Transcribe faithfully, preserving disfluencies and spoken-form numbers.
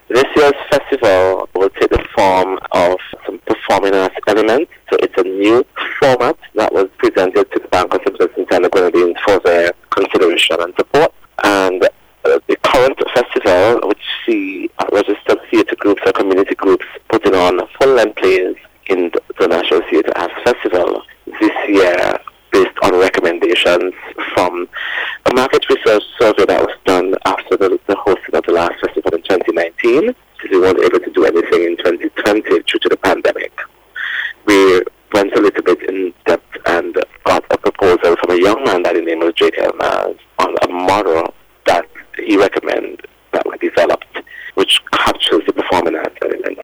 This year's festival will take the form of some performing arts elements. So it's a new format that was presented to the Bank of St. Anna Grenadines for their consideration and support. And uh, the current festival, which see uh, registered theatre groups or community groups putting on full-length plays in the, the National Theatre Arts Festival this year, based on recommendations from a market research survey that was done after the, the hosting of the last festival in twenty nineteen, because we weren't able to do anything in twenty twenty due to the pandemic. We went a little bit in depth and got a proposal from a young man by the name of Jake Elmaz on a model